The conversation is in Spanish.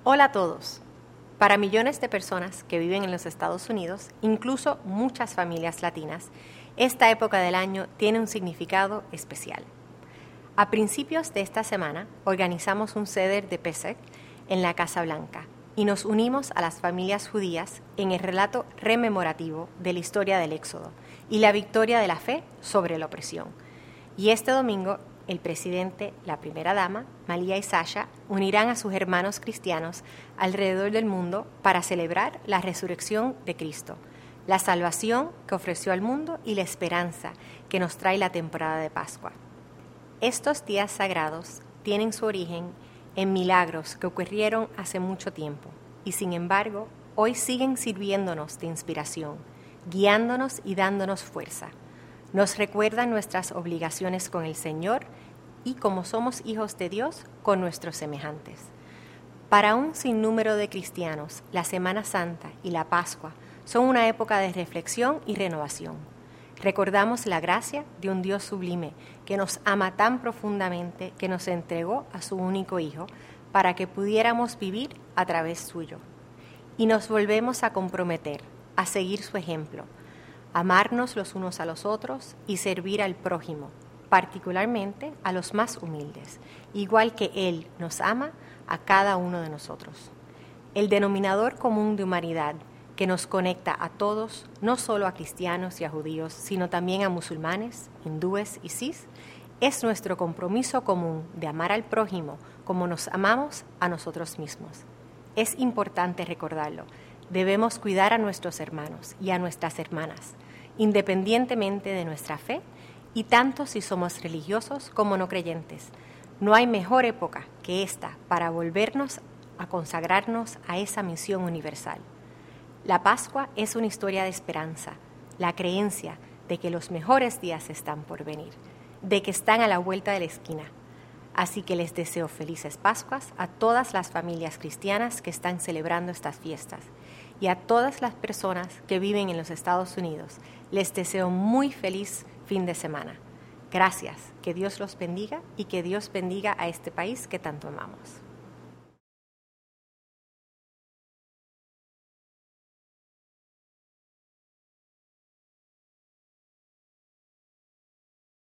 Hola a todos. Para millones de personas que viven en los Estados Unidos, incluso muchas familias latinas, esta época del año tiene un significado especial. A principios de esta semana organizamos un Seder de Pesach en la Casa Blanca y nos unimos a las familias judías en el relato rememorativo de la historia del Éxodo y la victoria de la fe sobre la opresión. Y este domingo, el presidente, la primera dama, Malia y Sasha, unirán a sus hermanos cristianos alrededor del mundo para celebrar la resurrección de Cristo, la salvación que ofreció al mundo y la esperanza que nos trae la temporada de Pascua. Estos días sagrados tienen su origen en milagros que ocurrieron hace mucho tiempo y, sin embargo, hoy siguen sirviéndonos de inspiración, guiándonos y dándonos fuerza. Nos recuerdan nuestras obligaciones con el Señor y, como somos hijos de Dios, con nuestros semejantes. Para un sinnúmero de cristianos, la Semana Santa y la Pascua son una época de reflexión y renovación. Recordamos la gracia de un Dios sublime que nos ama tan profundamente que nos entregó a su único Hijo para que pudiéramos vivir a través suyo. Y nos volvemos a comprometer a seguir su ejemplo, amarnos los unos a los otros y servir al prójimo, particularmente a los más humildes, igual que Él nos ama a cada uno de nosotros. El denominador común de humanidad que nos conecta a todos, no solo a cristianos y a judíos, sino también a musulmanes, hindúes y sis, es nuestro compromiso común de amar al prójimo como nos amamos a nosotros mismos. Es importante recordarlo. Debemos cuidar a nuestros hermanos y a nuestras hermanas, independientemente de nuestra fe, y tanto si somos religiosos como no creyentes. No hay mejor época que esta para volvernos a consagrarnos a esa misión universal. La Pascua es una historia de esperanza, la creencia de que los mejores días están por venir, de que están a la vuelta de la esquina. Así que les deseo felices Pascuas a todas las familias cristianas que están celebrando estas fiestas y a todas las personas que viven en los Estados Unidos. Les deseo muy feliz fin de semana. Gracias, que Dios los bendiga y que Dios bendiga a este país que tanto amamos.